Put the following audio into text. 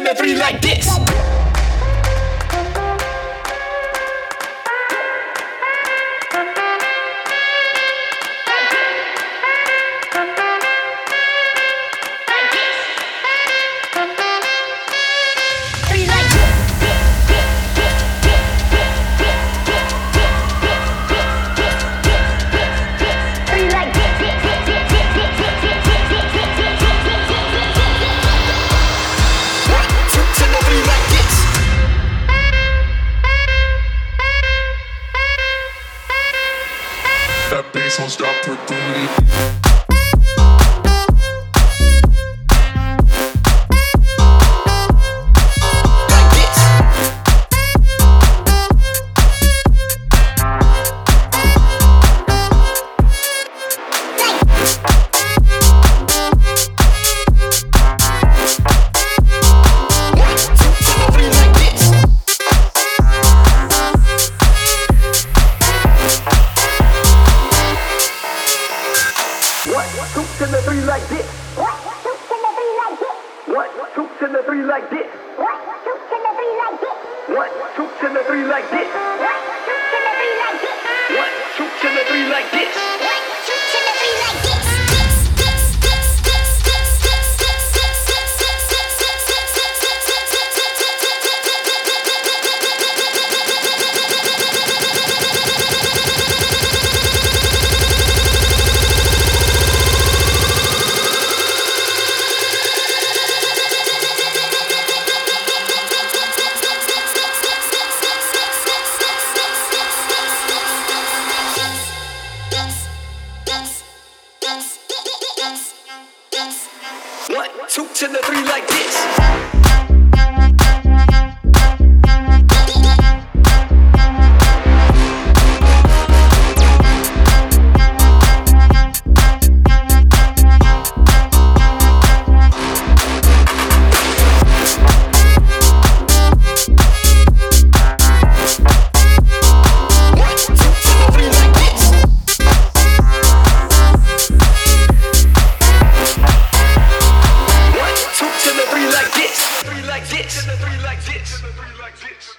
the three like this. That bass don't stop for booty. To the three like this. One, two, to the three like this. One, two, to the three like this. One, two, to the three like this. One, two, to the three like this. One, two, to the three like this. One, two, to the three like this. One, two, to the three like this. Three like this.